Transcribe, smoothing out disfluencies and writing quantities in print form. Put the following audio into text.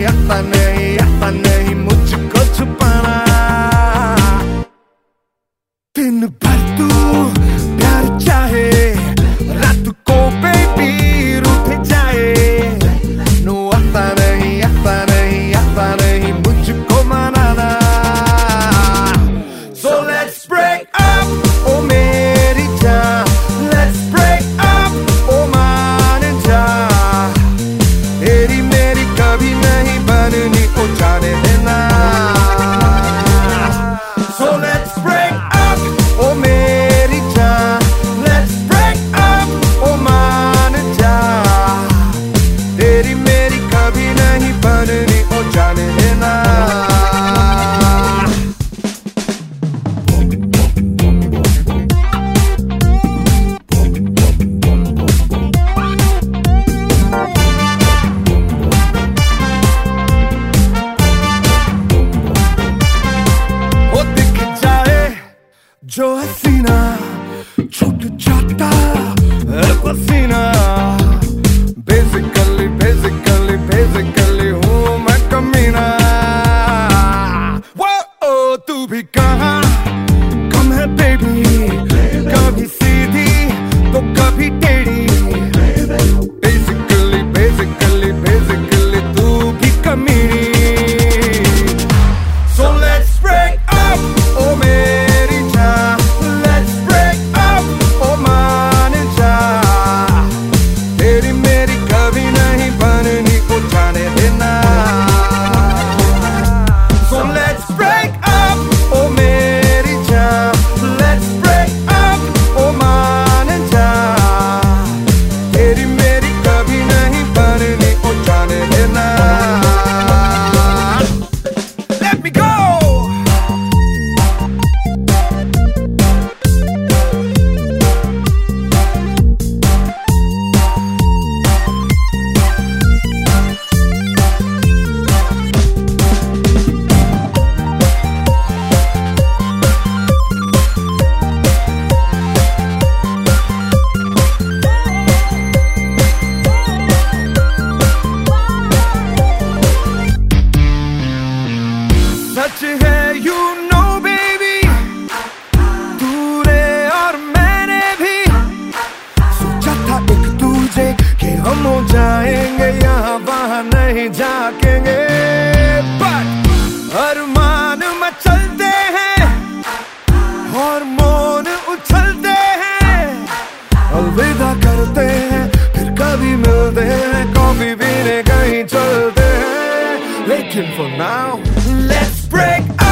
आता नहीं मुझको छुपाना। दिन भर तू प्यार चाहे, रात को बेबी रूठ जाए। नो आता नहीं मुझको मनाना। So let's break up, ओ मेरी जान। Let's break up, ओ मान जा। तेरी मेरी कभी नहीं बननी, ओ जाने देना। So let's break up, ओ मेरी जान। Let's break up, ओ मान जा। तेरी मेरी कभी नहीं बननी, ओ जाने देना। जो हसीना छूट जाता है पसीना। बेसिकली हूँ मैं कमीना। वो तू भी कहाँ कम है बेबी, कभी सीधी तो कभी टेढ़ी। बेसिकली तू भी कमीनी। So let's break up, ओ मेरी जान। Let's break up, ओ मान जा। तेरी मेरी कभी नहीं बननी, ओ जाने देना। So let's break up, ओ मेरी जान। Let's break up, ओ मान जा। तेरी मेरी कभी नहीं बननी, ओ जाने देना। Let me go. सच है you know baby, तूने और मैंने भी सोचा था एक दूजे कि हम हो जाएंगे, यहाँ वहाँ नहीं जाकेंगे। But अरमान मचलते हैं, हार्मोन उछलते हैं। अलविदा करते हैं, फिर कभी मिलते हैं, कॉफी पीने कहीं चलते हैं। लेकिन for now let's break up.